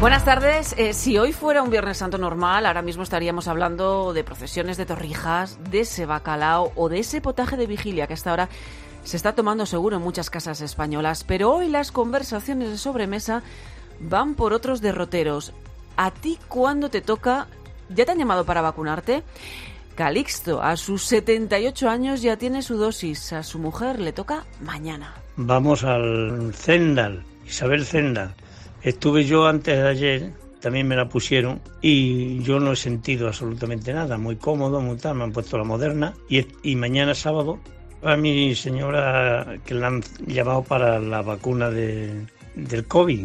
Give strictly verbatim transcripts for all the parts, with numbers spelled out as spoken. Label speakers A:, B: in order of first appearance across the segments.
A: Buenas tardes. Eh, si hoy fuera un Viernes Santo normal, ahora mismo estaríamos hablando de procesiones de torrijas, de ese bacalao o de ese potaje de vigilia que hasta ahora se está tomando seguro en muchas casas españolas. Pero hoy las conversaciones de sobremesa van por otros derroteros. ¿A ti cuándo te toca? ¿Ya te han llamado para vacunarte? Calixto, a sus setenta y ocho años, ya tiene su dosis. A su mujer le toca mañana.
B: Vamos al Zendal, Isabel Zendal. Estuve yo antes de ayer, también me la pusieron y yo no he sentido absolutamente nada, muy cómodo, muy tal, me han puesto la Moderna y, y mañana sábado a mi señora que la han llamado para la vacuna de, del COVID.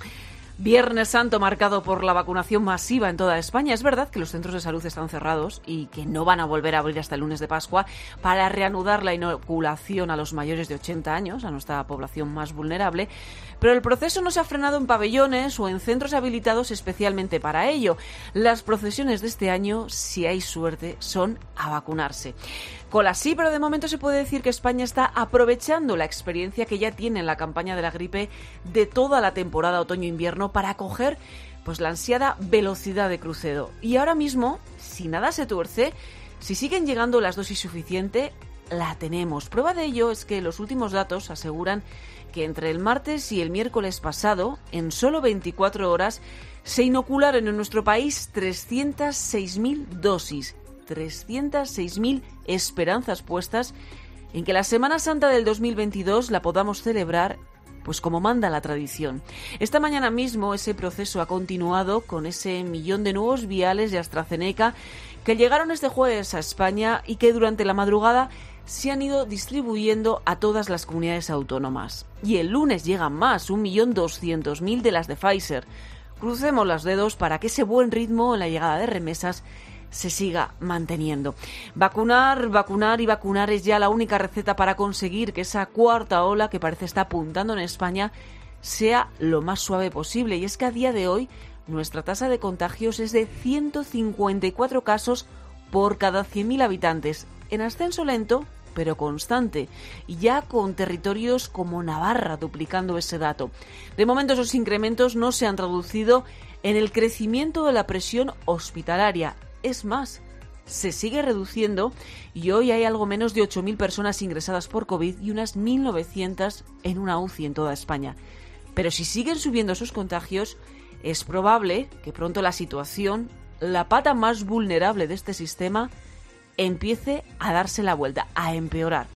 A: Viernes Santo marcado por la vacunación masiva en toda España. Es verdad que los centros de salud están cerrados y que no van a volver a abrir hasta el lunes de Pascua para reanudar la inoculación a los mayores de ochenta años, a nuestra población más vulnerable, pero el proceso no se ha frenado en pabellones o en centros habilitados especialmente para ello. Las procesiones de este año, si hay suerte, son a vacunarse. Cola sí, pero de momento se puede decir que España está aprovechando la experiencia que ya tiene en la campaña de la gripe de toda la temporada otoño-invierno para coger pues la ansiada velocidad de crucero. Y ahora mismo, si nada se tuerce, si siguen llegando las dosis suficientes, la tenemos. Prueba de ello es que los últimos datos aseguran que entre el martes y el miércoles pasado, en solo veinticuatro horas, se inocularon en nuestro país trescientas seis mil dosis. trescientas seis mil esperanzas puestas en que la Semana Santa del dos mil veintidós la podamos celebrar pues como manda la tradición. Esta mañana mismo ese proceso ha continuado con ese millón de nuevos viales de AstraZeneca que llegaron este jueves a España y que durante la madrugada se han ido distribuyendo a todas las comunidades autónomas. Y el lunes llegan más, un millón doscientos mil de las de Pfizer. Crucemos los dedos para que ese buen ritmo en la llegada de remesas se siga manteniendo. Vacunar, vacunar y vacunar es ya la única receta para conseguir que esa cuarta ola que parece está apuntando en España sea lo más suave posible. Y es que a día de hoy nuestra tasa de contagios es de ciento cincuenta y cuatro casos por cada cien mil habitantes, en ascenso lento pero constante, y ya con territorios como Navarra duplicando ese dato. De momento esos incrementos no se han traducido en el crecimiento de la presión hospitalaria. Es más, se sigue reduciendo y hoy hay algo menos de ocho mil personas ingresadas por COVID y unas mil novecientas en una U C I en toda España. Pero si siguen subiendo esos contagios, es probable que pronto la situación, la pata más vulnerable de este sistema, empiece a darse la vuelta, a empeorar.